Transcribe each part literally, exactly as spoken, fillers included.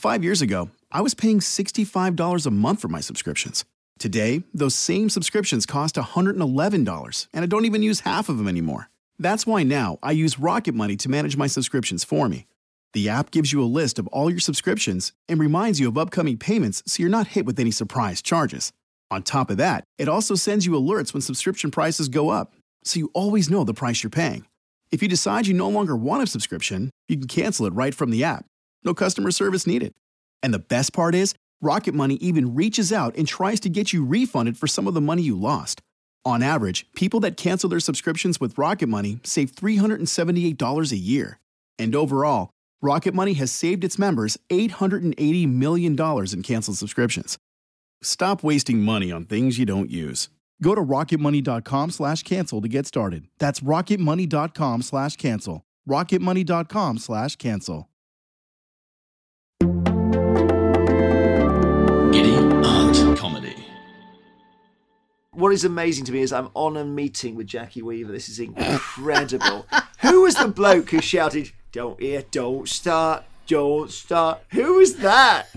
Five years ago, I was paying sixty-five dollars a month for my subscriptions. Today, those same subscriptions cost one hundred eleven dollars, and I don't even use half of them anymore. That's why now I use Rocket Money to manage my subscriptions for me. The app gives you a list of all your subscriptions and reminds you of upcoming payments so you're not hit with any surprise charges. On top of that, it also sends you alerts when subscription prices go up, so you always know the price you're paying. If you decide you no longer want a subscription, you can cancel it right from the app. No customer service needed. And the best part is, Rocket Money even reaches out and tries to get you refunded for some of the money you lost. On average, people that cancel their subscriptions with Rocket Money save three hundred seventy-eight dollars a year. And overall, Rocket Money has saved its members eight hundred eighty million dollars in canceled subscriptions. Stop wasting money on things you don't use. Go to rocketmoney.com slash cancel to get started. That's rocketmoney.com slash cancel. rocketmoney.com slash cancel. Giddy Aunt Comedy. What is amazing to me is I'm on a meeting with Jackie Weaver. This is incredible. Who was the bloke who shouted, "Don't hear, don't start, don't start"? Who was that?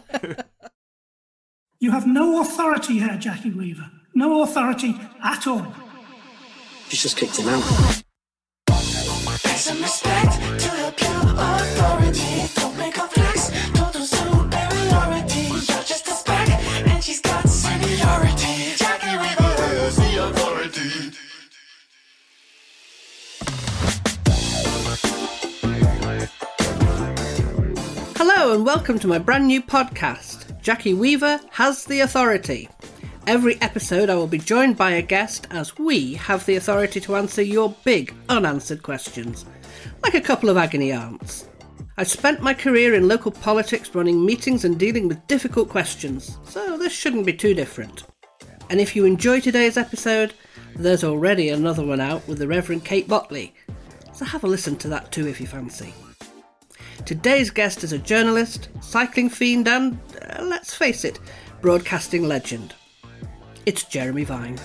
You have no authority here, Jackie Weaver. No authority at all. She's just kicked him out. Pay some respect to the pure authority. Don't make her flex, don't assume superiority. You're just a speck, and she's got seniority. Jackie Weaver is the authority. Hello and welcome to my brand new podcast, Jackie Weaver Has the Authority. Every episode I will be joined by a guest as we have the authority to answer your big unanswered questions, like a couple of agony aunts. I've spent my career in local politics running meetings and dealing with difficult questions, so this shouldn't be too different. And if you enjoy today's episode, there's already another one out with the Reverend Kate Botley, so have a listen to that too if you fancy. Today's guest is a journalist, cycling fiend and, uh, let's face it, broadcasting legend. It's Jeremy Vine.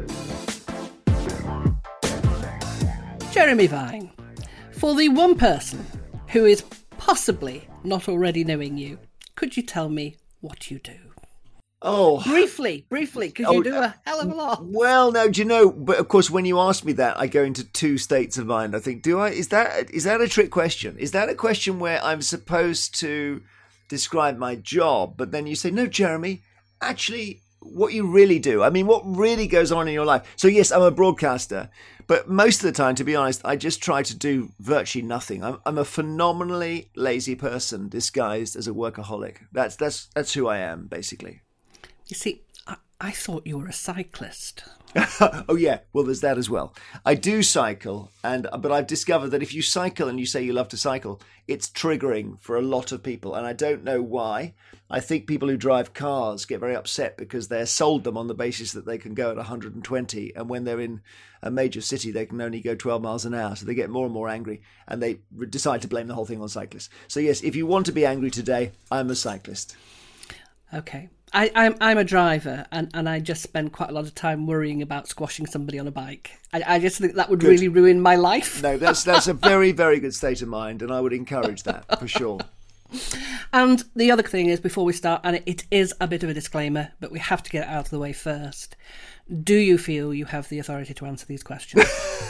Jeremy Vine, for the one person who is possibly not already knowing you, could you tell me what you do? Oh, briefly, briefly, because oh, you do a hell of a lot. Well, no, do you know? But of course, when you ask me that, I go into two states of mind. I think, do I? Is that is that a trick question? Is that a question where I'm supposed to describe my job, but then you say, no, Jeremy, actually, what you really do? I mean, what really goes on in your life? So yes, I'm a broadcaster, but most of the time, to be honest, I just try to do virtually nothing. I'm, I'm a phenomenally lazy person disguised as a workaholic. That's that's that's who I am, basically. You see, I, I thought you were a cyclist. Oh yeah, well there's that as well. I do cycle, and but I've discovered that if you cycle and you say you love to cycle, it's triggering for a lot of people, and I don't know why. I think people who drive cars get very upset because they're sold them on the basis that they can go at one hundred twenty, and when they're in a major city they can only go twelve miles an hour, so they get more and more angry, and they decide to blame the whole thing on cyclists. So yes, if you want to be angry today, I'm a cyclist. Okay. I, I'm I'm a driver, and, and I just spend quite a lot of time worrying about squashing somebody on a bike. I, I just think that would good. really ruin my life. No, that's that's a very, very good state of mind, and I would encourage that for sure. And the other thing is, before we start, and it, it is a bit of a disclaimer, but we have to get it out of the way first. Do you feel you have the authority to answer these questions?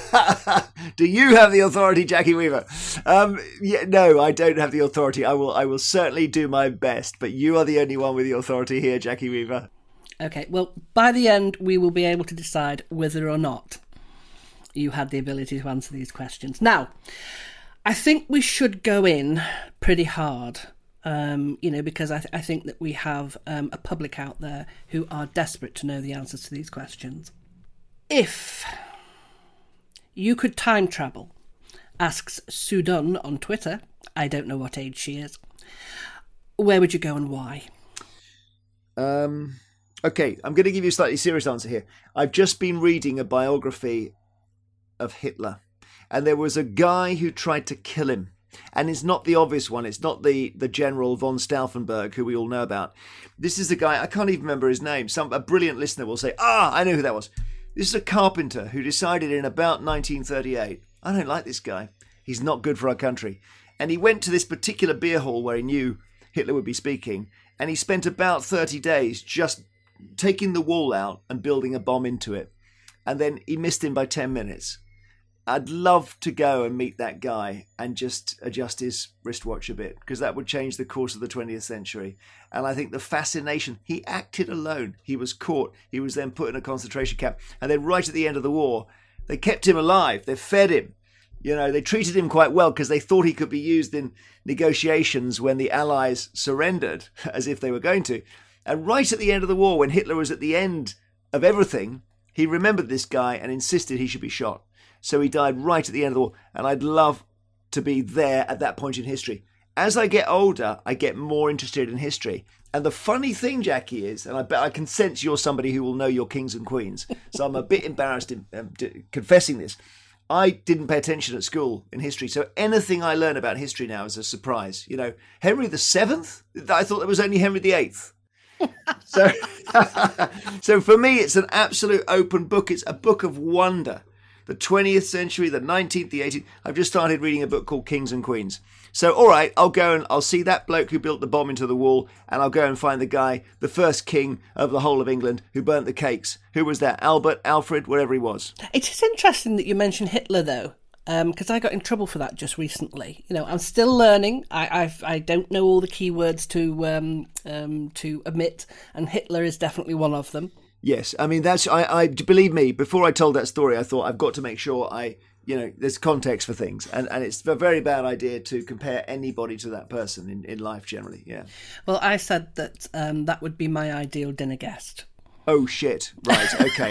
Do you have the authority, Jackie Weaver? Um, yeah, no, I don't have the authority. I will I will certainly do my best, but you are the only one with the authority here, Jackie Weaver. Okay, well, by the end, we will be able to decide whether or not you had the ability to answer these questions. Now, I think we should go in pretty hard. Um, you know, because I, th- I think that we have um, a public out there who are desperate to know the answers to these questions. If you could time travel, asks Sudan on Twitter, I don't know what age she is, where would you go and why? Um, okay, I'm going to give you a slightly serious answer here. I've just been reading a biography of Hitler, and there was a guy who tried to kill him. And it's not the obvious one. It's not the, the General von Stauffenberg, who we all know about. This is the guy, I can't even remember his name. Some A brilliant listener will say, ah, I know who that was. This is a carpenter who decided in about nineteen thirty-eight, I don't like this guy. He's not good for our country. And he went to this particular beer hall where he knew Hitler would be speaking, and he spent about thirty days just taking the wall out and building a bomb into it. And then he missed him by ten minutes. I'd love to go and meet that guy and just adjust his wristwatch a bit, because that would change the course of the twentieth century. And I think the fascination, he acted alone. He was caught. He was then put in a concentration camp. And then right at the end of the war, they kept him alive. They fed him. You know, they treated him quite well because they thought he could be used in negotiations when the Allies surrendered, as if they were going to. And right at the end of the war, when Hitler was at the end of everything, he remembered this guy and insisted he should be shot. So he died right at the end of the war. And I'd love to be there at that point in history. As I get older, I get more interested in history. And the funny thing, Jackie, is, and I bet I can sense you're somebody who will know your kings and queens, so I'm a bit embarrassed in um, d- confessing this. I didn't pay attention at school in history, so anything I learn about history now is a surprise. You know, Henry the Seventh? I thought there was only Henry the Eighth. So, so for me, it's an absolute open book. It's a book of wonder. The twentieth century, the nineteenth, the eighteenth. I've just started reading a book called Kings and Queens. So, all right, I'll go and I'll see that bloke who built the bomb into the wall, and I'll go and find the guy, the first king of the whole of England, who burnt the cakes. Who was that? Albert, Alfred, whatever he was. It is interesting that you mentioned Hitler, though, because um, I got in trouble for that just recently. You know, I'm still learning. I I've, I don't know all the keywords to um, um, to omit, and Hitler is definitely one of them. Yes, I mean, that's, I, I believe me, before I told that story, I thought I've got to make sure I, you know, there's context for things. And, and it's a very bad idea to compare anybody to that person in, in life generally, yeah. Well, I said that um, that would be my ideal dinner guest. Oh, shit. Right, okay.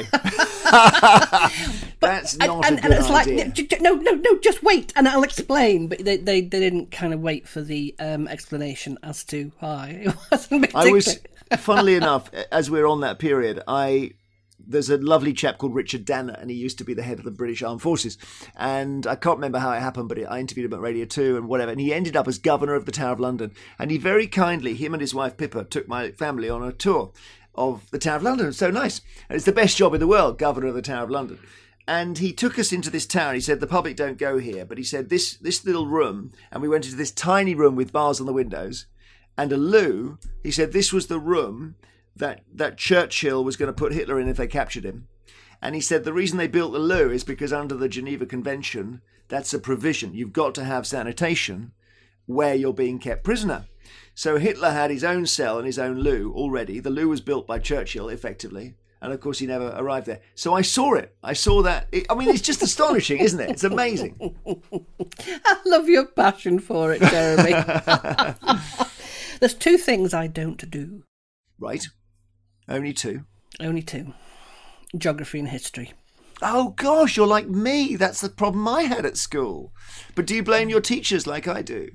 That's not and, a and good it's idea. Like, no, no, no, just wait, and I'll explain. But they, they, they didn't kind of wait for the um, explanation as to why. It wasn't particularly... I was... Funnily enough, as we're on that period, I there's a lovely chap called Richard Danner, and he used to be the head of the British Armed Forces. And I can't remember how it happened, but I interviewed him at Radio two and whatever. And he ended up as governor of the Tower of London. And he very kindly, him and his wife Pippa, took my family on a tour of the Tower of London. It was so nice. And it's the best job in the world, governor of the Tower of London. And he took us into this town. He said, the public don't go here. But he said, this this little room, and we went into this tiny room with bars on the windows, and a loo. He said this was the room that, that Churchill was going to put Hitler in if they captured him. And he said the reason they built the loo is because under the Geneva Convention, that's a provision. You've got to have sanitation where you're being kept prisoner. So Hitler had his own cell and his own loo already. The loo was built by Churchill, effectively. And of course, he never arrived there. So I saw it. I saw that. It, I mean, it's just astonishing, isn't it? It's amazing. I love your passion for it, Jeremy. There's two things I don't do. Right. Only two? Only two. Geography and history. Oh, gosh, you're like me. That's the problem I had at school. But do you blame your teachers like I do?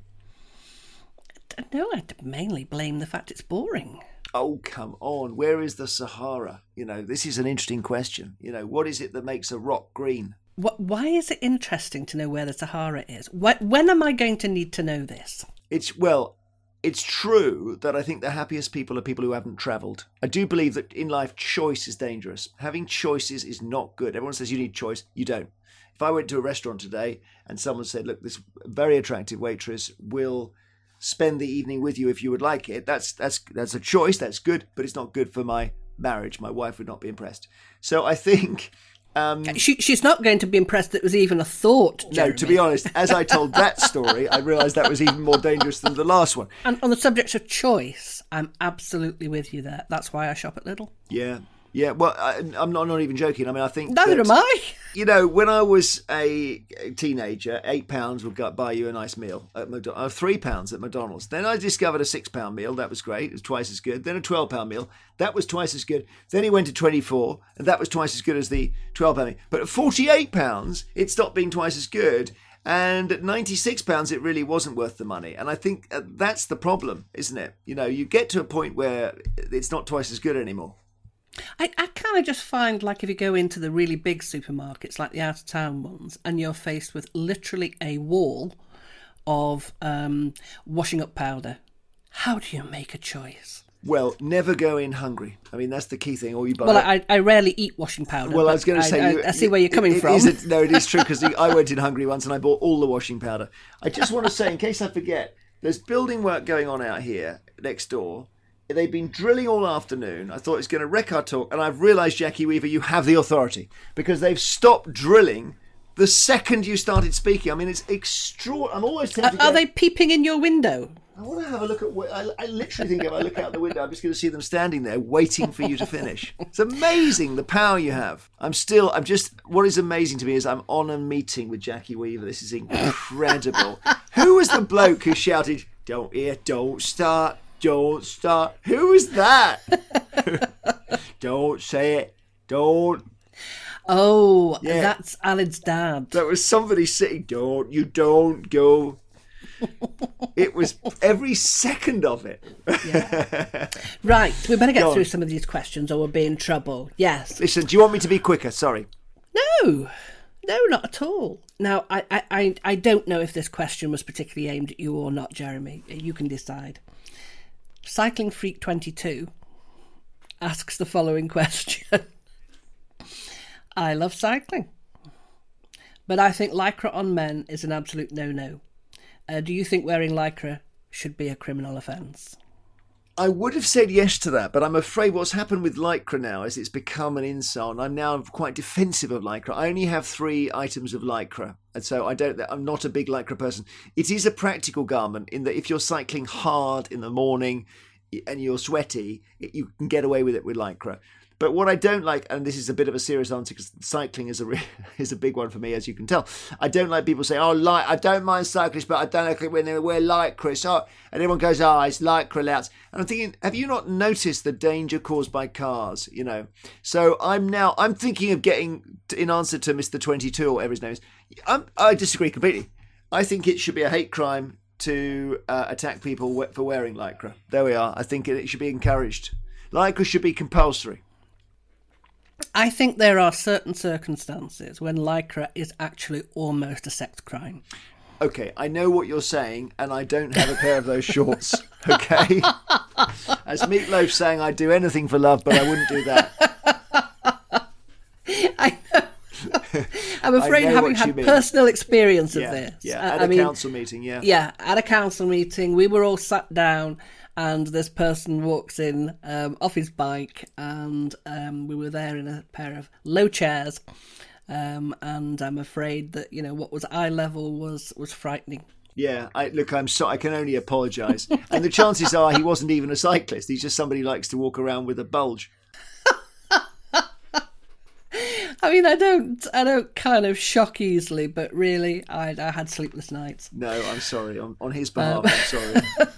No, I mainly blame the fact it's boring. Oh, come on. Where is the Sahara? You know, this is an interesting question. You know, what is it that makes a rock green? What, why is it interesting to know where the Sahara is? When, when am I going to need to know this? It's, well... It's true that I think the happiest people are people who haven't travelled. I do believe that in life, choice is dangerous. Having choices is not good. Everyone says you need choice. You don't. If I went to a restaurant today and someone said, look, this very attractive waitress will spend the evening with you if you would like it, that's that's that's a choice. That's good, but it's not good for my marriage. My wife would not be impressed. So I think... Um, she, she's not going to be impressed that it was even a thought, Jeremy. No, to be honest, as I told that story, I realised that was even more dangerous than the last one. And on the subject of choice, I'm absolutely with you there. That's why I shop at Lidl. Yeah, yeah. Well, I, I'm not, not even joking. I mean, I think... Neither that, am I. You know, when I was a teenager, eight pounds would go, buy you a nice meal at McDonald's. Uh, three pounds at McDonald's. Then I discovered a six pound meal. That was great. It was twice as good. Then a twelve pound meal. That was twice as good. Then it went to twenty-four, and that was twice as good as the twelve pound meal. But at forty-eight pounds, it stopped being twice as good. And at ninety-six pounds, it really wasn't worth the money. And I think that's the problem, isn't it? You know, you get to a point where it's not twice as good anymore. I, I kind of just find, like, if you go into the really big supermarkets, like the out-of-town ones, and you're faced with literally a wall of um, washing up powder, how do you make a choice? Well, never go in hungry. I mean, that's the key thing. Or you buy. Well, I, I rarely eat washing powder. Well, I was going to say... I, you, I, I see where you're coming it, from. It is a, no, it is true, because I went in hungry once and I bought all the washing powder. I just want to say, in case I forget, There's building work going on out here next door. They've been drilling all afternoon. I thought it was going to wreck our talk. And I've realised, Jackie Weaver, you have the authority. Because they've stopped drilling the second you started speaking. I mean, it's extraordinary. I'm always tempted Are, are to go, they peeping in your window? I want to have a look at... what- I, I literally think if I look out the window, I'm just going to see them standing there waiting for you to finish. It's amazing the power you have. I'm still... I'm just... What is amazing to me is I'm on a meeting with Jackie Weaver. This is incredible. Who was the bloke who shouted, "Don't hear, don't start, don't start"? Who was that? Don't say it. Don't. Oh, Yeah. that's Alan's dad. That was somebody sitting, "Don't, you don't go." It was every second of it. Right, we better get Go through on. some of these questions or we'll be in trouble. Yes. Listen, do you want me to be quicker? Sorry. No, no, not at all. Now, I, I, I, I don't know if this question was particularly aimed at you or not, Jeremy. You can decide. Cycling Freak twenty-two asks the following question. I love cycling, but I think lycra on men is an absolute no-no. Uh, do you think wearing lycra should be a criminal offence? I would have said yes to that, but I'm afraid what's happened with Lycra now is it's become an insult, and I'm now quite defensive of Lycra. I only have three items of Lycra, and so I don't. I'm not a big Lycra person. It is a practical garment in that if you're cycling hard in the morning and you're sweaty, you can get away with it with Lycra. But what I don't like, and this is a bit of a serious answer because cycling is a re- is a big one for me, as you can tell. I don't like people say, "Oh, light. I don't mind cyclists, but I don't like it when they wear lycra." So, and everyone goes, "Oh, it's lycra louts." And I'm thinking, have you not noticed the danger caused by cars? You know. So I'm now I'm thinking of getting, in answer to Mister twenty-two or whatever his name is. I'm, I disagree completely. I think it should be a hate crime to uh, attack people for wearing lycra. There we are. I think it should be encouraged. Lycra should be compulsory. I think there are certain circumstances when lycra is actually almost a sex crime. Okay, I know what you're saying, and I don't have a pair of those shorts. Okay? As Meatloaf saying, I'd do anything for love, but I wouldn't do that. I know. I'm afraid, I know having what you had mean. personal experience of Yeah, this. yeah. I- At I a mean, council meeting, yeah. Yeah, at a council meeting, we were all sat down, and this person walks in um, off his bike, and um, we were there in a pair of low chairs, um, and I'm afraid that, you know, what was eye level was was frightening. Yeah, I, look, I'm so I can only apologise. And the chances are he wasn't even a cyclist. He's just somebody who likes to walk around with a bulge. I mean, I don't, I don't kind of shock easily, but really, I, I had sleepless nights. No, I'm sorry. On, on his behalf, I'm sorry.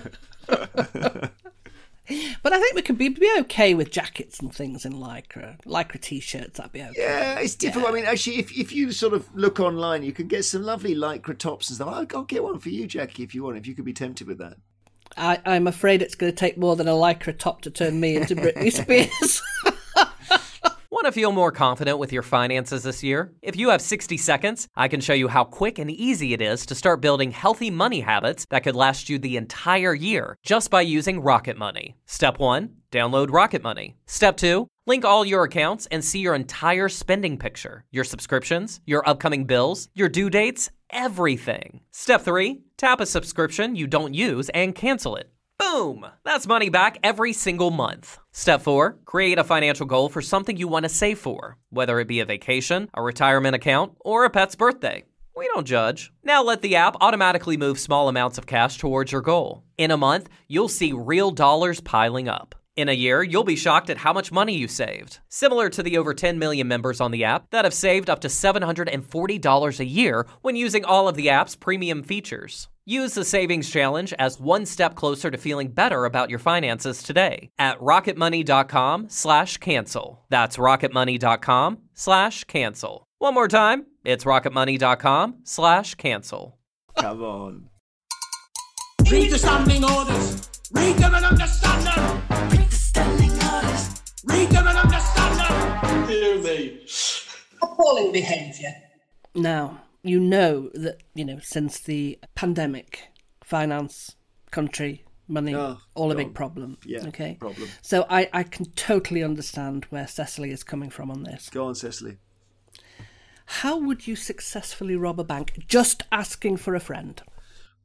But I think we could be, be okay with jackets and things in lycra, lycra t-shirts. That'd be okay. Yeah, it's difficult. I mean, actually, if if you sort of look online, you can get some lovely lycra tops and stuff. I'll, I'll get one for you, Jackie, if you want, if you could be tempted with that. I, I'm afraid it's going to take more than a lycra top to turn me into Britney Spears. Want to feel more confident with your finances this year? If you have sixty seconds, I can show you how quick and easy it is to start building healthy money habits that could last you the entire year just by using Rocket Money. Step one, download Rocket Money. Step two, link all your accounts and see your entire spending picture, your subscriptions, your upcoming bills, your due dates, everything. Step three, tap a subscription you don't use and cancel it. Boom! That's money back every single month. Step four, create a financial goal for something you want to save for, whether it be a vacation, a retirement account, or a pet's birthday. We don't judge. Now let the app automatically move small amounts of cash towards your goal. In a month, you'll see real dollars piling up. In a year, you'll be shocked at how much money you saved. Similar to the over ten million members on the app that have saved up to seven hundred forty dollars a year when using all of the app's premium features. Use the Savings Challenge as one step closer to feeling better about your finances today at rocketmoney.com slash cancel. That's rocketmoney.com slash cancel. One more time, it's rocketmoney.com slash cancel. Come on. Read the standing orders. Read them and understand them. Read the standing orders. Read them and understand them. Hear me. Appalling behaviour. Now, you know that, you know, since the pandemic, finance, country, money, Oh, all a go big on. problem. Yeah, okay. problem. So I, I can totally understand where Cecily is coming from on this. Go on, Cecily. How would you successfully rob a bank just asking for a friend?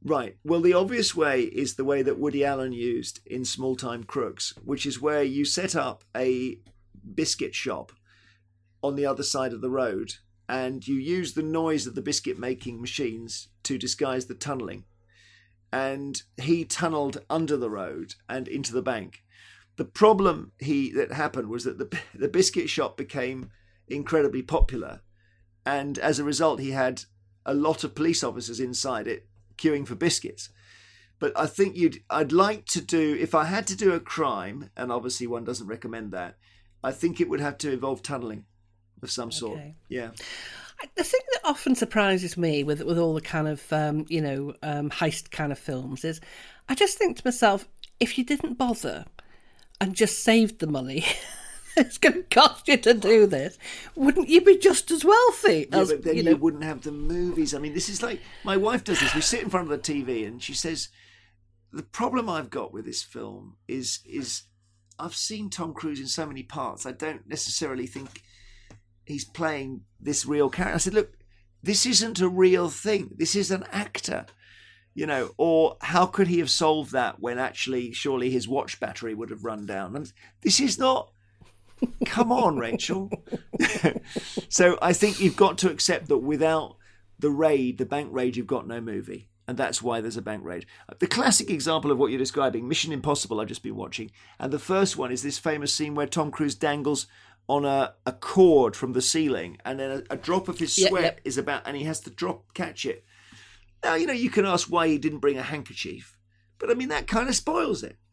Right. Well, the obvious way is the way that Woody Allen used in Small Time Crooks, which is where you set up a biscuit shop on the other side of the road and you use the noise of the biscuit making machines to disguise the tunnelling. And he tunnelled under the road and into the bank. The problem he that happened was that the the biscuit shop became incredibly popular, and as a result, he had a lot of police officers inside it queuing for biscuits. But I think you'd I'd like to do, if I had to do a crime, and obviously one doesn't recommend that, I think it would have to involve tunnelling of some sort. Okay. Yeah. The thing that often surprises me with with all the kind of um, you know um, heist kind of films is, I just think to myself, if you didn't bother and just saved the money it's going to cost you to do this, wouldn't you be just as wealthy? Yeah, as, but then you, you, know... wouldn't have the movies. I mean, this is like, my wife does this. We sit in front of the T V and she says, the problem I've got with this film is is I've seen Tom Cruise in so many parts. I don't necessarily think he's playing this real character. I said, look, this isn't a real thing. This is an actor, you know, or how could he have solved that when actually surely his watch battery would have run down? And this is not, come on, Rachel. So I think you've got to accept that without the raid, the bank raid, you've got no movie. And that's why there's a bank raid. The classic example of what you're describing, Mission Impossible, I've just been watching. And the first one is this famous scene where Tom Cruise dangles on a, a cord from the ceiling, and then a, a drop of his sweat yep, yep. is about, and he has to drop, catch it. Now, you know, you can ask why he didn't bring a handkerchief, but I mean, that kind of spoils it.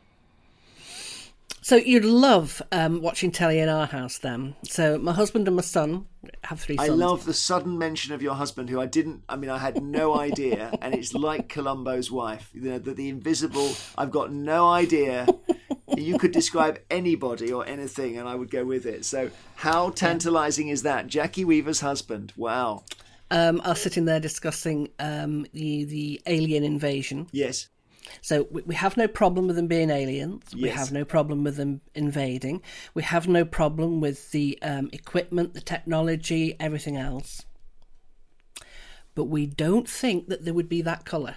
So you'd love um, watching telly in our house then. So my husband and my son have three sons. I love the sudden mention of your husband, who I didn't, I mean, I had no idea. And it's like Columbo's wife, you know, the, the invisible, I've got no idea. You could describe anybody or anything and I would go with it. So how tantalising is that? Jackie Weaver's husband. Wow. Um, I was sitting there discussing um, the, the alien invasion. Yes. So we, we have no problem with them being aliens. Yes. We have no problem with them invading. We have no problem with the um, equipment, the technology, everything else. But we don't think that they would be that colour.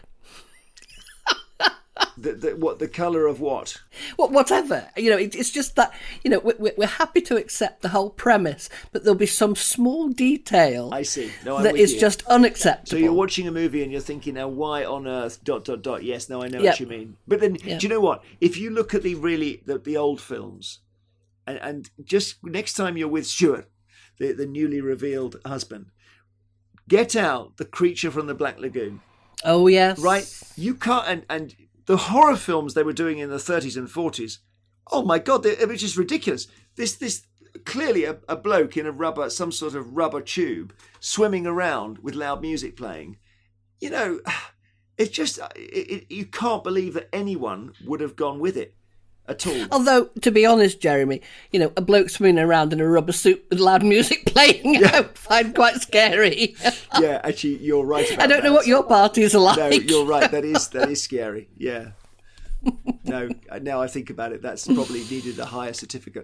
The, the, what, the colour of what? Well, whatever. You know, it, it's just that, you know, we, we're happy to accept the whole premise, but there'll be some small detail I see. No, I'm that with is you. just unacceptable. So you're watching a movie and you're thinking, now why on earth, dot, dot, dot. Yes, no, I know Yep. what you mean. But then, Yep. do you know what? If you look at the really, the, the old films, and, and just next time you're with Stuart, the, the newly revealed husband, get out The Creature from the Black Lagoon. Oh, yes. Right? You can't, and, and the horror films they were doing in the thirties and forties, oh my God, they, it was just ridiculous. This, this clearly a, a bloke in a rubber, some sort of rubber tube, swimming around with loud music playing. You know, it's just, it, it, you can't believe that anyone would have gone with it at all. Although, to be honest, Jeremy, you know, a bloke swimming around in a rubber suit with loud music playing, Yeah. I would find quite scary. Yeah, actually, you're right about I don't know that. what your parties are like. No, you're right. That is that is scary. Yeah. No, now I think about it, that's probably needed a higher certificate.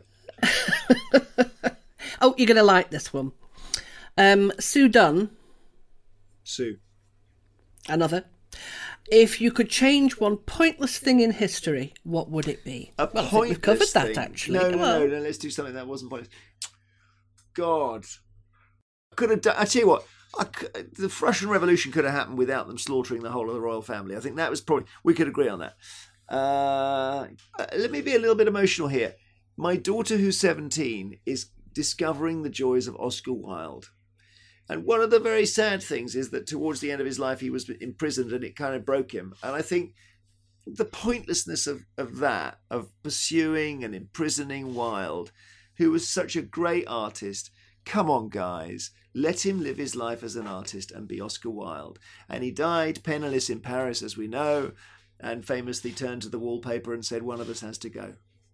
Oh, you're going to like this one. Um, Sue Dunn, Sue. another. If you could change one pointless thing in history, what would it be? A well, I think we've covered pointless that, thing. actually. No, no, Well, no, no, let's do something that wasn't pointless. God. Could have done, I tell you what, I could, the Russian Revolution could have happened without them slaughtering the whole of the royal family. I think that was probably, we could agree on that. Uh, let me be a little bit emotional here. My daughter, who's seventeen, is discovering the joys of Oscar Wilde. And one of the very sad things is that towards the end of his life, he was imprisoned and it kind of broke him. And I think the pointlessness of, of that, of pursuing and imprisoning Wilde, who was such a great artist. Come on, guys, let him live his life as an artist and be Oscar Wilde. And he died penniless in Paris, as we know, and famously turned to the wallpaper and said, one of us has to go.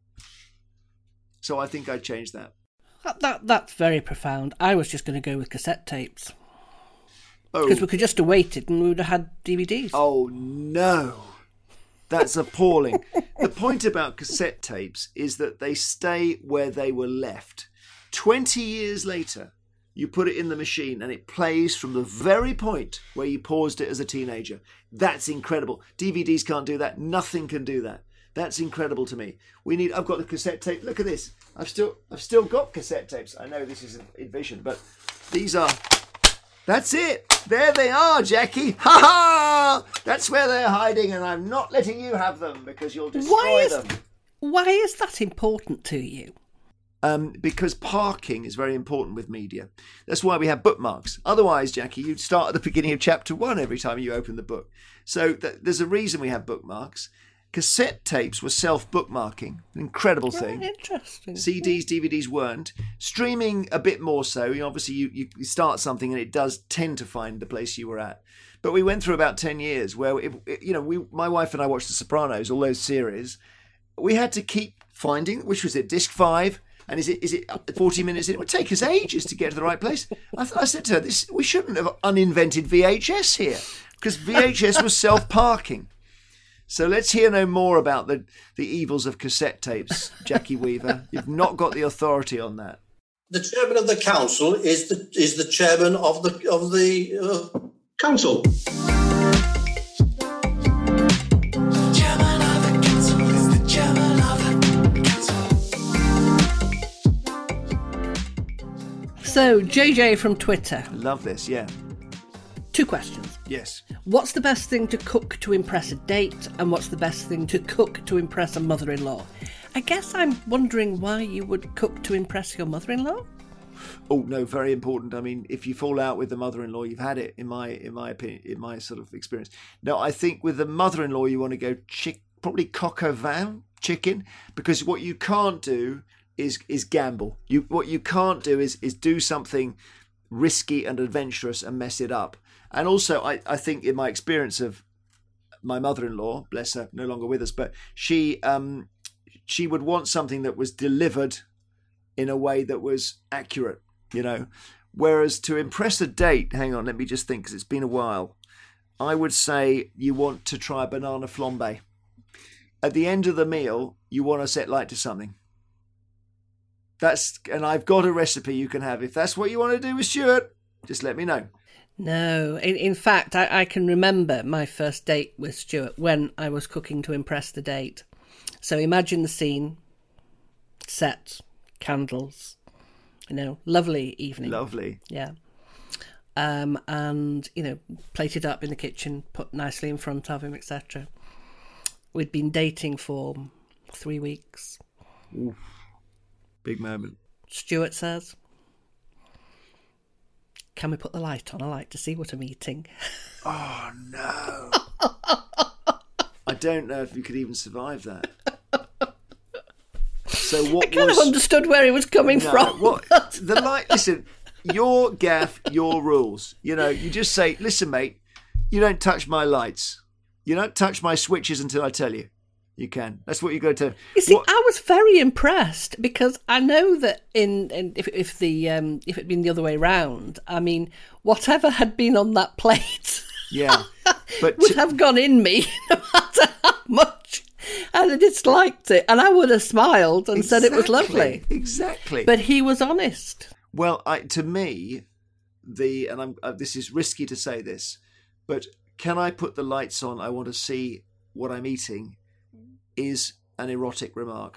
So I think I'd change that. that, that that's very profound. I was just going to go with cassette tapes. Oh, Because we could just have waited and we would have had D V Ds. oh no. That's appalling. The point about cassette tapes is that they stay where they were left. twenty years later, You put it in the machine and it plays from the very point where you paused it as a teenager. That's incredible. D V Ds can't do that. Nothing can do that. That's incredible to me. We need. I've got the cassette tape. Look at this. I've still, I've still got cassette tapes. I know this is in vision, but these are. That's it. There they are, Jackie. Ha ha! That's where they're hiding, and I'm not letting you have them because you'll destroy why is, them. Why is that important to you? Um, because parking is very important with media. That's why we have bookmarks. Otherwise, Jackie, you'd start at the beginning of chapter one every time you open the book. So th- there's a reason we have bookmarks. Cassette tapes were self-bookmarking, an incredible thing. Right, interesting. C Ds, D V Ds weren't. Streaming a bit more so. You know, obviously, you, you start something and it does tend to find the place you were at. But we went through about ten years where, it, it, you know, we, my wife and I watched The Sopranos, all those series. We had to keep finding, which was it, disc five? And is it is it forty minutes in? It would take us ages to get to the right place. I, th- I said to her, "This we shouldn't have uninvented V H S here because V H S was self-parking." So let's hear no more about the, the evils of cassette tapes, Jackie Weaver. You've not got the authority on that. The chairman of the council is the is the chairman of the of the uh, council. So, J J from Twitter. Love this, yeah. Two questions. Yes. What's the best thing to cook to impress a date, and what's the best thing to cook to impress a mother-in-law? I guess I'm wondering why you would cook to impress your mother-in-law? Oh no, very important. I mean, if you fall out with the mother-in-law, you've had it. In my, in my opinion, in my sort of experience. No, I think with the mother-in-law, you want to go chick, probably coq au vin, chicken, because what you can't do is is gamble. You what you can't do is is do something risky and adventurous and mess it up. And also, I I think in my experience of my mother-in-law, bless her, no longer with us, but she um she would want something that was delivered in a way that was accurate, you know. Whereas to impress a date, hang on, let me just think because it's been a while. I would say you want to try a banana flambe. At the end of the meal, you want to set light to something. That's and I've got a recipe you can have. If that's what you want to do with Stuart, just let me know. No, in, in fact, I, I can remember my first date with Stuart when I was cooking to impress the date. So imagine the scene, set, candles, you know, lovely evening. Lovely. Yeah. Um, and, you know, plated up in the kitchen, put nicely in front of him, et cetera. We'd been dating for three weeks. Oof. Big moment. Stuart says, "Can we put the light on? I like to see what I'm eating." Oh, no. I don't know if you could even survive that. So what I kind was... of understood where he was coming no, from. What, the light, listen, your gaff, your rules. You know, you just say, listen, mate, you don't touch my lights. You don't touch my switches until I tell you. You can. That's what you got to. You see, what... I was very impressed because I know that in, in if if the um, if it'd been the other way round, I mean, whatever had been on that plate, yeah, but would have gone in me no matter how much I disliked it, and I would have smiled and exactly, said it was lovely. Exactly. But he was honest. Well, I, to me, the and I'm uh, this is risky to say this, but can I put the lights on? I want to see what I'm eating. Is an erotic remark.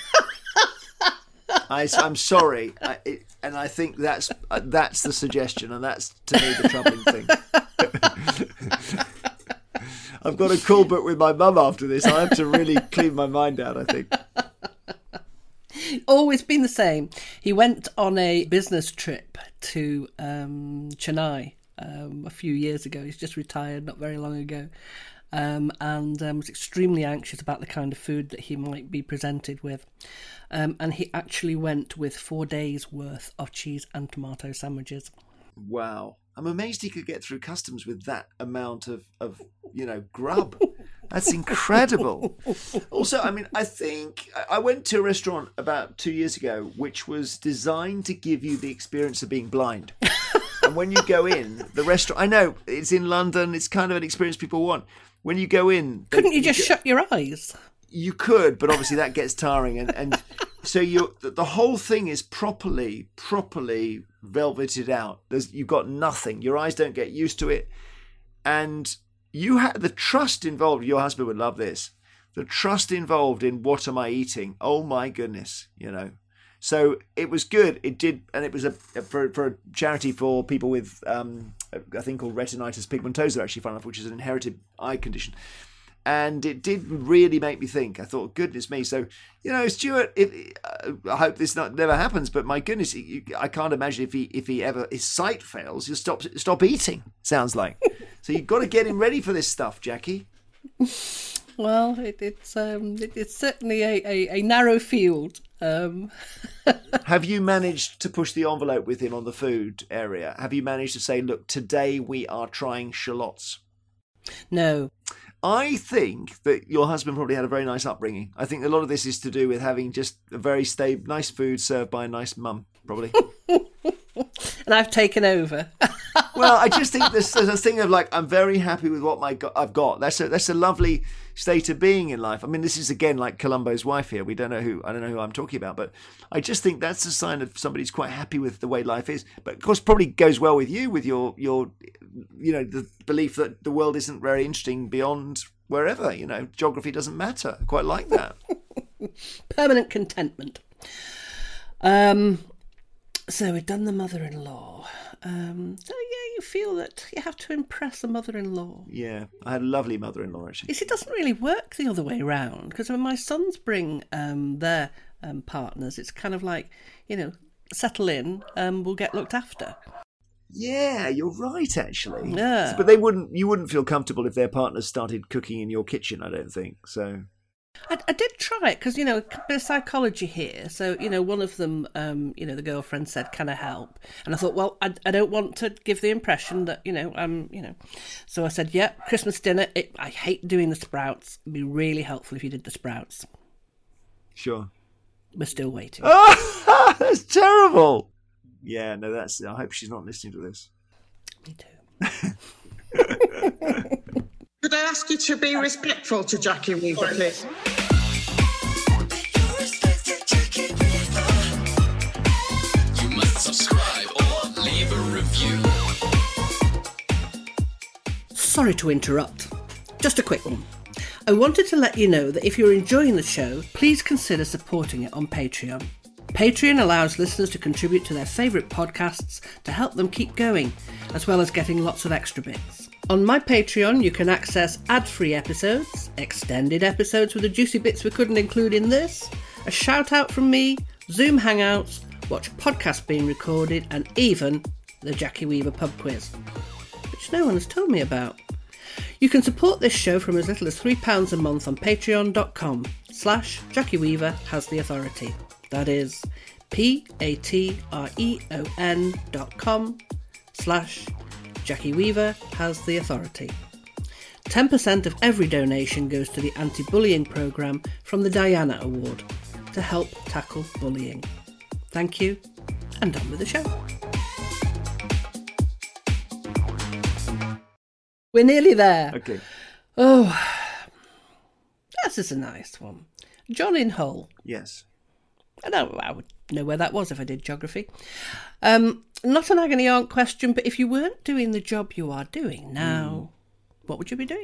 I, I'm sorry, I, it, and I think that's uh, that's the suggestion, and that's to me the troubling thing. I've got a call book with my mum after this. I have to really clean my mind out, I think. Always been the same. He went on a business trip to um, Chennai um, a few years ago. He's just retired not very long ago. Um, and um, was extremely anxious about the kind of food that he might be presented with. Um, and he actually went with four days' worth of cheese and tomato sandwiches. Wow. I'm amazed he could get through customs with that amount of, of you know, grub. That's incredible. Also, I mean, I think I went to a restaurant about two years ago which was designed to give you the experience of being blind. And when you go in, the restaurant, I know it's in London, it's kind of an experience people want. When you go in... Couldn't you just you go, shut your eyes? You could, but obviously that gets tiring. And, and so you, the whole thing is properly, properly velveted out. There's, you've got nothing. Your eyes don't get used to it. And you had the trust involved. Your husband would love this. The trust involved in what am I eating? Oh my goodness, you know. So it was good. It did, and it was a for for a charity for people with um, a thing called retinitis pigmentosa, actually, fun enough, which is an inherited eye condition. And it did really make me think. I thought, goodness me. So, you know, Stuart, if, uh, I hope this not, never happens, but my goodness, you, I can't imagine if he if he ever, his sight fails, he'll stop, stop eating, sounds like. So you've got to get him ready for this stuff, Jackie. Well, it, it's um, it, it's certainly a, a, a narrow field. Um. Have you managed to push the envelope with him on the food area? Have you managed to say, look, today we are trying shallots? No. I think that your husband probably had a very nice upbringing. I think a lot of this is to do with having just a very stable, nice food served by a nice mum, probably. And I've taken over. Well, I just think there's, there's a thing of like, I'm very happy with what my go- I've got. That's a that's a lovely state of being in life. I mean, this is again like Columbo's wife here. We don't know who I don't know who I'm talking about, but I just think that's a sign of somebody who's quite happy with the way life is. But of course, probably goes well with you, with your your you know the belief that the world isn't very interesting beyond wherever. You know, geography doesn't matter. I quite like that. Permanent contentment. Um. So we've done the mother-in-law. Um, so yeah, you feel that you have to impress a mother-in-law. Yeah, I had a lovely mother-in-law actually. You see, it doesn't really work the other way around, because when my sons bring um, their um, partners, it's kind of like, you know, settle in, um, we'll get looked after. Yeah, you're right actually. Yeah, but they wouldn't. You wouldn't feel comfortable if their partners started cooking in your kitchen. I don't think so. I, I did try it because, you know, a bit of psychology here. So, you know, one of them, um, you know, the girlfriend said, can I help? And I thought, well, I, I don't want to give the impression that, you know, I'm, you know. So I said, yeah, Christmas dinner. It, I hate doing the sprouts. It'd be really helpful if you did the sprouts. Sure. We're still waiting. Oh, that's terrible. Yeah, no, that's. I hope she's not listening to this. Me too. Could I ask you to be respectful to Jackie Weaver, please? You must subscribe or leave a review. Sorry to interrupt. Just a quick one. I wanted to let you know that if you're enjoying the show, please consider supporting it on Patreon. Patreon allows listeners to contribute to their favourite podcasts to help them keep going, as well as getting lots of extra bits. On my Patreon, you can access ad-free episodes, extended episodes with the juicy bits we couldn't include in this, a shout-out from me, Zoom hangouts, watch podcasts being recorded, and even the Jackie Weaver pub quiz, which no one has told me about. You can support this show from as little as three pounds a month on patreon.com slash Jackie Weaver has the authority. That is P-A-T-R-E-O-N dot com slash Jackie Weaver has the authority. ten percent of every donation goes to the anti-bullying programme from the Diana Award to help tackle bullying. Thank you, and on with the show. We're nearly there. Okay. Oh, this is a nice one. John in Hull. Yes. I know I would know where that was if I did geography. Um, not an agony aunt question, but if you weren't doing the job you are doing now, mm. what would you be doing?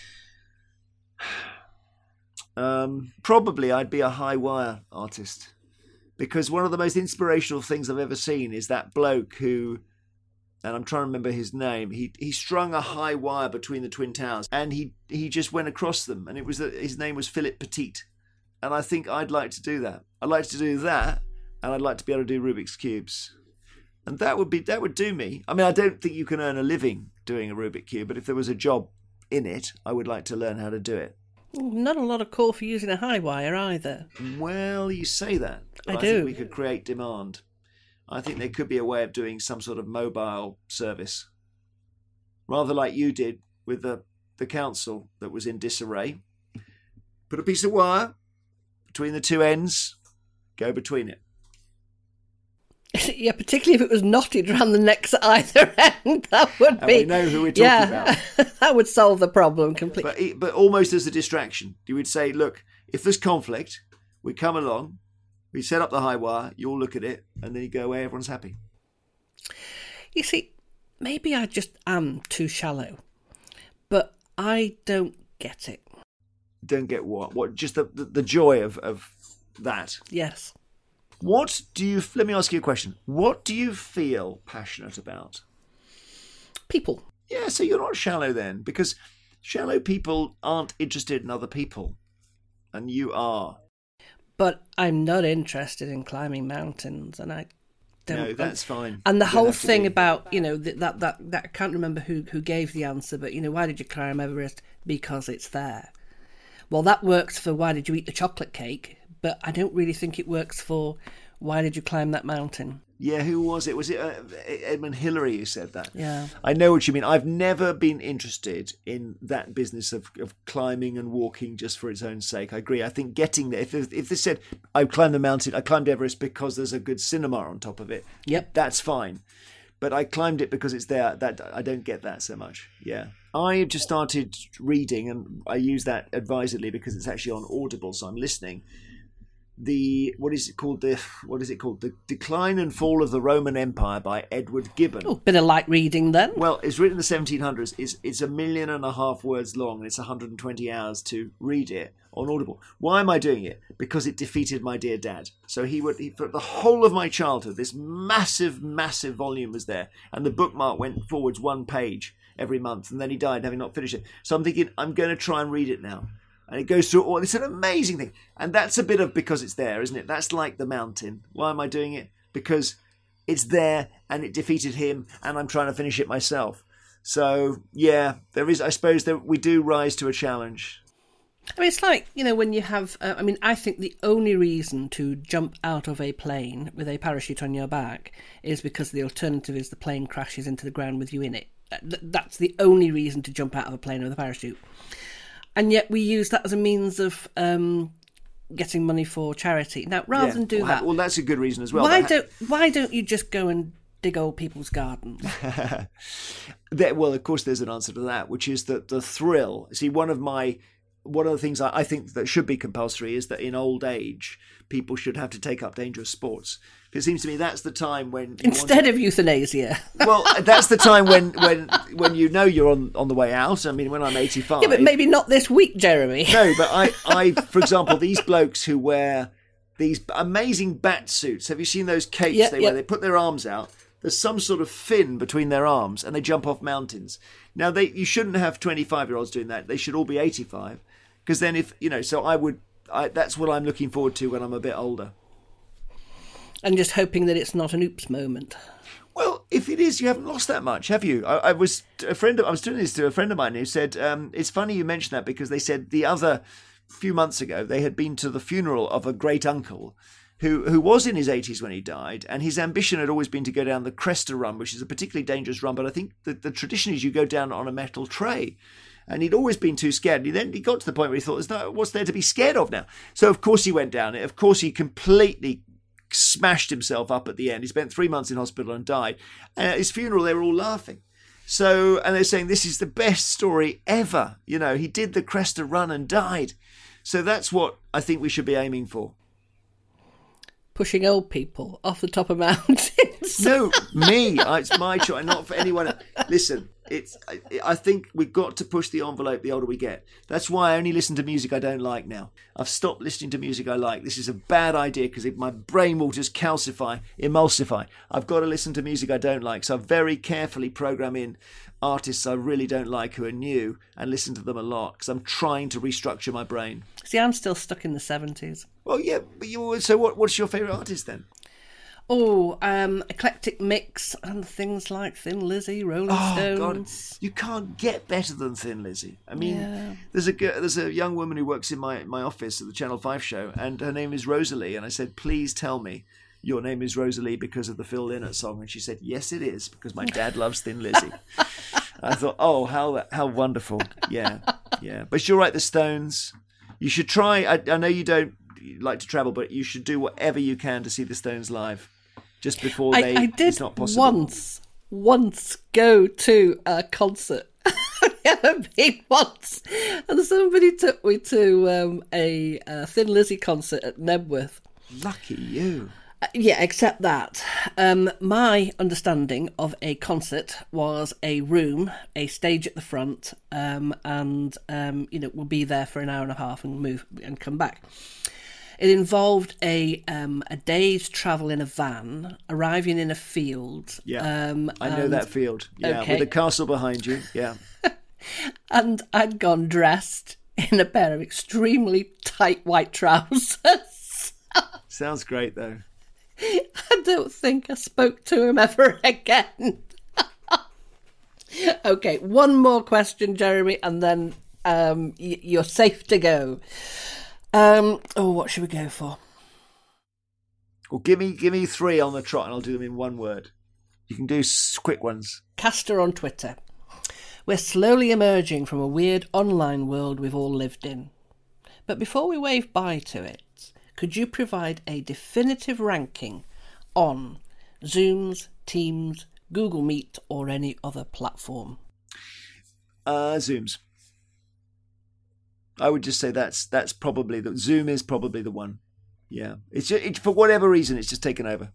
Um, probably I'd be a high wire artist, because one of the most inspirational things I've ever seen is that bloke who, and I'm trying to remember his name, he he strung a high wire between the Twin Towers and he he just went across them, and it was his name was Philip Petit. And I think I'd like to do that. I'd like to do that, and I'd like to be able to do Rubik's Cubes. And that would be that would do me. I mean, I don't think you can earn a living doing a Rubik's Cube, but if there was a job in it, I would like to learn how to do it. Not a lot of call for using a high wire either. Well, you say that. But I I do. think we could create demand. I think there could be a way of doing some sort of mobile service. Rather like you did with the, the council that was in disarray. Put a piece of wire between the two ends, go between it. Yeah, particularly if it was knotted around the necks at either end. That would And be... we know who we're talking yeah, about. that would solve the problem completely. But, but almost as a distraction. You would say, look, if there's conflict, we come along, we set up the high wire, you all look at it, and then you go away, everyone's happy. You see, maybe I just am too shallow, but I don't get it. Don't get what? What? Just the, the, the joy of, of that? Yes. What do you... Let me ask you a question. What do you feel passionate about? People. Yeah, so you're not shallow then, because shallow people aren't interested in other people, and you are. But I'm not interested in climbing mountains, and I don't. No, that's fine. And the You don't whole have to thing be. about, you know, that, that that that I can't remember who who gave the answer, but you know, why did you climb Everest? Because it's there. Well, that works for why did you eat the chocolate cake, but I don't really think it works for why did you climb that mountain. Yeah, who was it? Was it uh, Edmund Hillary who said that? Yeah. I know what you mean. I've never been interested in that business of, of climbing and walking just for its own sake. I agree. I think getting there, if, if they said, I climbed the mountain, I climbed Everest because there's a good cinema on top of it, Yep. that's fine. But I climbed it because it's there. That I don't get that so much. Yeah. I just started reading, and I use that advisedly because it's actually on Audible, so I'm listening. The what is it called? The what is it called? The Decline and Fall of the Roman Empire by Edward Gibbon. Oh, bit of light reading then. Well, it's written in the seventeen hundreds. It's it's a million and a half words long, and it's one hundred twenty hours to read it on Audible. Why am I doing it? Because it defeated my dear dad. So he would he, for the whole of my childhood, this massive, massive volume was there, and the bookmark went forwards one page every month, and then he died having not finished it. So I'm thinking I'm going to try and read it now. And it goes through all. It's an amazing thing. And that's a bit of because it's there, isn't it? That's like the mountain. Why am I doing it? Because it's there and it defeated him and I'm trying to finish it myself. So, yeah, there is, I suppose that we do rise to a challenge. I mean, it's like, you know, when you have, uh, I mean, I think the only reason to jump out of a plane with a parachute on your back is because the alternative is the plane crashes into the ground with you in it. That's the only reason to jump out of a plane with a parachute. And yet we use that as a means of um, getting money for charity. Now, rather Yeah. than do well, that, well, that's a good reason as well. why But ha- don't why don't you just go and dig old people's gardens? There, well, of course, there's an answer to that, which is that the thrill. See, one of my one of the things I, I think that should be compulsory is that in old age, people should have to take up dangerous sports. Because it seems to me that's the time when you Instead want to, of euthanasia. well, that's the time when when when you know you're on, on the way out. I mean, when I'm eighty-five. Yeah, but maybe not this week, Jeremy. No, but I, I, for example, these blokes who wear these amazing bat suits. Have you seen those capes Yep, they yep. wear? They put their arms out. There's some sort of fin between their arms, and they jump off mountains. Now, they you shouldn't have twenty-five-year-olds doing that. They should all be eighty-five, because then if you know. So I would. I, that's what I'm looking forward to when I'm a bit older. And just hoping that it's not an oops moment. Well, if it is, you haven't lost that much, have you? I, I was a friend. Of, I was doing this to a friend of mine who said, um, "It's funny you mentioned that because they said the other few months ago they had been to the funeral of a great uncle who who was in his eighties when he died, and his ambition had always been to go down the Cresta Run, which is a particularly dangerous run. But I think the, the tradition is you go down on a metal tray." And he'd always been too scared. And he then he got to the point where he thought, "There's no, what's there to be scared of now?" So of course he went down it. Of course he completely smashed himself up at the end. He spent three months in hospital and died. And at his funeral, they were all laughing. So, and they're saying, this is the best story ever. You know, he did the Cresta Run and died. So that's what I think we should be aiming for. Pushing old people off the top of mountains. No, me. It's my choice, not for anyone else. Listen, it's. I, I think we've got to push the envelope the older we get. That's why I only listen to music I don't like now. I've stopped listening to music I like. This is a bad idea because my brain will just calcify, emulsify. I've got to listen to music I don't like. So I very carefully program in artists I really don't like who are new and listen to them a lot because I'm trying to restructure my brain. See, I'm still stuck in the seventies. Well, yeah, but you, so what, what's your favourite artist then? Oh, um, eclectic mix and things like Thin Lizzy, Rolling Oh, Stones. God. You can't get better than Thin Lizzy. I mean, Yeah. there's a girl- there's a young woman who works in my, my office at the Channel five show, and her name is Rosalie. And I said, please tell me your name is Rosalie because of the Phil Lynott song. And she said, yes, it is, because my dad loves Thin Lizzy. I thought, oh, how how wonderful. Yeah, yeah. But you're right, the Stones. You should try. I, I know you don't like to travel, but you should do whatever you can to see the Stones live. Just before I, they, I did it's not possible. once, once go to a concert. I've been once, and somebody took me to um, a, a Thin Lizzy concert at Nebworth. Lucky you. Uh, yeah, except that um, my understanding of a concert was a room, a stage at the front, um, and um, you know, we'll be there for an hour and a half and move and come back. It involved a um, a day's travel in a van, arriving in a field. Yeah, um, I know and- that field. Yeah, okay. with a castle behind you. Yeah. And I'd gone dressed in a pair of extremely tight white trousers. Sounds great, though. I don't think I spoke to him ever again. Okay, one more question, Jeremy, and then um, y- you're safe to go. Um, oh, what should we go for? Well, give me give me three on the trot, and I'll do them in one word. You can do s- quick ones. Castor on Twitter. We're slowly emerging from a weird online world we've all lived in. But before we wave bye to it, could you provide a definitive ranking on Zooms, Teams, Google Meet, or any other platform? Uh, Zooms. I would just say that's that's probably the Zoom is probably the one. Yeah, it's just, it, for whatever reason it's just taken over.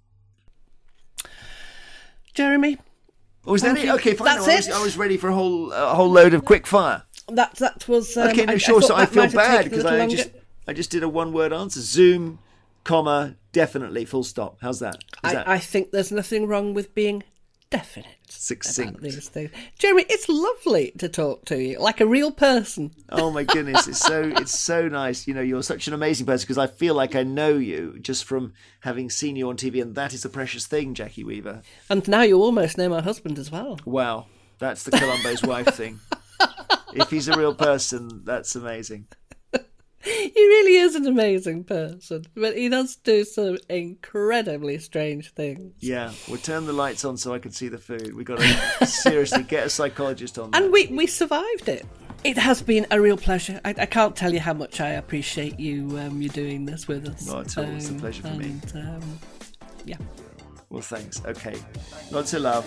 Jeremy. Oh, is that Thank it? you. Okay, fine. That's no, I, was, it. I was ready for a whole a whole load of quick fire. That that was um, Okay, no, I, sure. I so thought I that feel might have bad taken a because little I longer. just I just did a one word answer. Zoom, comma, definitely, full stop. How's that? Is that I, I think there's nothing wrong with being definite succinct? about these things. Jeremy, it's lovely to talk to you like a real person. Oh my goodness, it's so it's so nice. You know, you're such an amazing person because I feel like I know you just from having seen you on T V, and that is a precious thing, Jackie Weaver. And now you almost know my husband as well. Wow, that's the Columbo's wife thing. If he's a real person, that's amazing. He really is an amazing person, but he does do some incredibly strange things. Yeah, we'll turn the lights on so I can see the food. We've got to seriously get a psychologist on that. And we, we survived it. It has been a real pleasure. I, I can't tell you how much I appreciate you um, you doing this with us. Not at all. It's a Um, pleasure for me. and, Um, yeah. Well, thanks. Okay. Lots of love.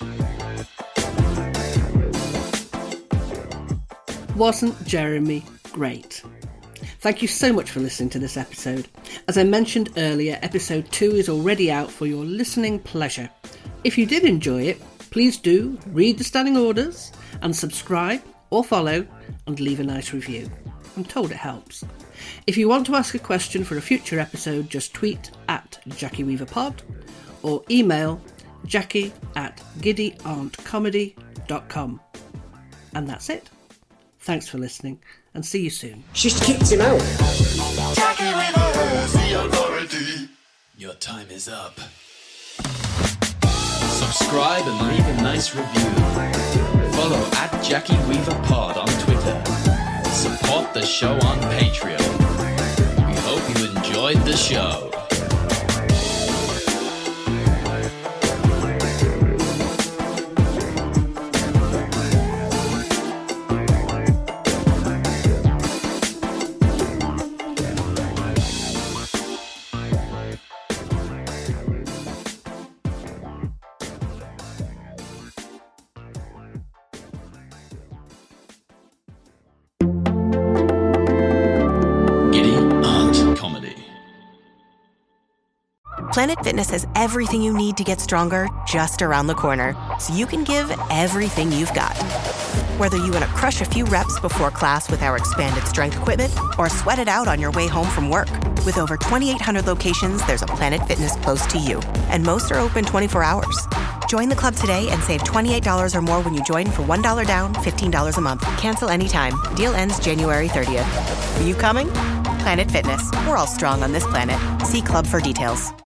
Wasn't Jeremy great? Thank you so much for listening to this episode. As I mentioned earlier, episode two is already out for your listening pleasure. If you did enjoy it, please do read the standing orders and subscribe or follow and leave a nice review. I'm told it helps. If you want to ask a question for a future episode, just tweet at Jackie Weaver Pod or email jackie at giddy aunt comedy dot com. And that's it. Thanks for listening and see you soon. She's kicked him out. Jackie Weaver. The authority. Your time is up. Subscribe and leave a nice review. Follow at Jackie Weaver Pod on Twitter. Support the show on Patreon. We hope you enjoyed the show. Giddy Aunt Comedy. Planet Fitness has everything you need to get stronger just around the corner, so you can give everything you've got. Whether you want to crush a few reps before class with our expanded strength equipment or sweat it out on your way home from work. With over twenty-eight hundred locations, there's a Planet Fitness close to you. And most are open twenty-four hours. Join the club today and save twenty-eight dollars or more when you join for one dollar down, fifteen dollars a month. Cancel anytime. Deal ends January thirtieth. Are you coming? Planet Fitness. We're all strong on this planet. See club for details.